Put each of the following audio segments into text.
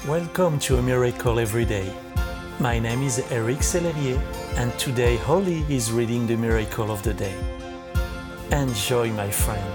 Welcome to A Miracle Every Day. My name is Eric Sellerier, and today Holly is reading the Miracle of the Day. Enjoy, my friend.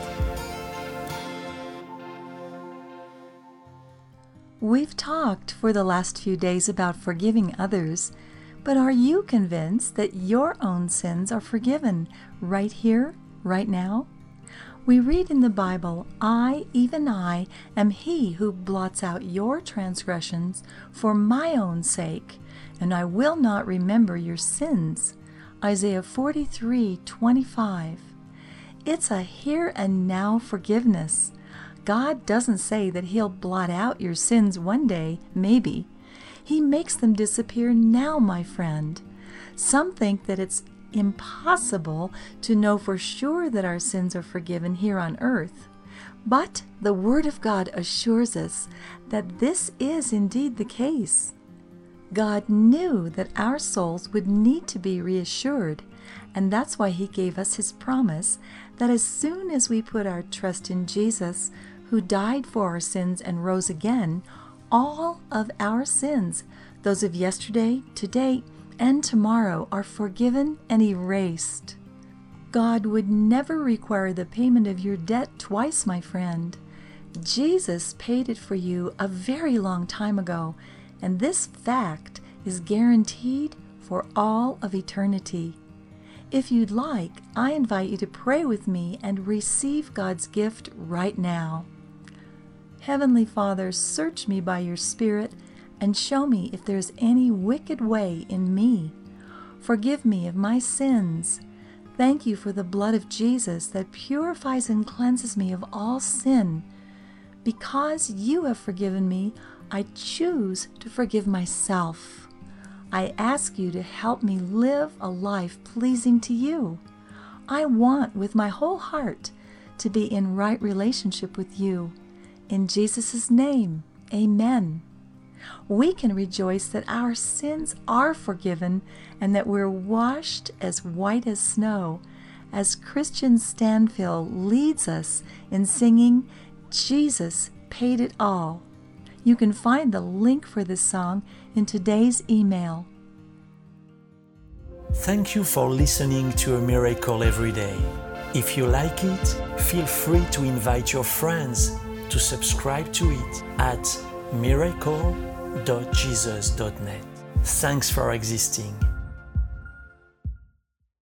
We've talked for the last few days about forgiving others, but are you convinced that your own sins are forgiven right here, right now? We read in the Bible, I, even I, am he who blots out your transgressions for my own sake, and I will not remember your sins. Isaiah 43:25. It's a here and now forgiveness. God doesn't say that He'll blot out your sins one day, maybe. He makes them disappear now, my friend. Some think that it's impossible to know for sure that our sins are forgiven here on earth. But the Word of God assures us that this is indeed the case. God knew that our souls would need to be reassured, and that's why He gave us His promise that as soon as we put our trust in Jesus, who died for our sins and rose again, all of our sins, those of yesterday, today, and tomorrow, are forgiven and erased. God would never require the payment of your debt twice, my friend. Jesus paid it for you a very long time ago, and this fact is guaranteed for all of eternity. If you'd like, I invite you to pray with me and receive God's gift right now. Heavenly Father, search me by your Spirit and show me if there's any wicked way in me. Forgive me of my sins. Thank you for the blood of Jesus that purifies and cleanses me of all sin. Because you have forgiven me, I choose to forgive myself. I ask you to help me live a life pleasing to you. I want with my whole heart to be in right relationship with you. In Jesus' name, amen. We can rejoice that our sins are forgiven and that we're washed as white as snow, as Christian Stanfill leads us in singing, Jesus Paid It All. You can find the link for this song in today's email. Thank you for listening to A Miracle Every Day. If you like it, feel free to invite your friends to subscribe to it at miracle.jesus.net. Thanks for existing.